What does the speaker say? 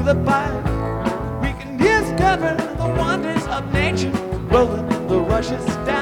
the pipe. We can discover the wonders of nature, rolling the rushes down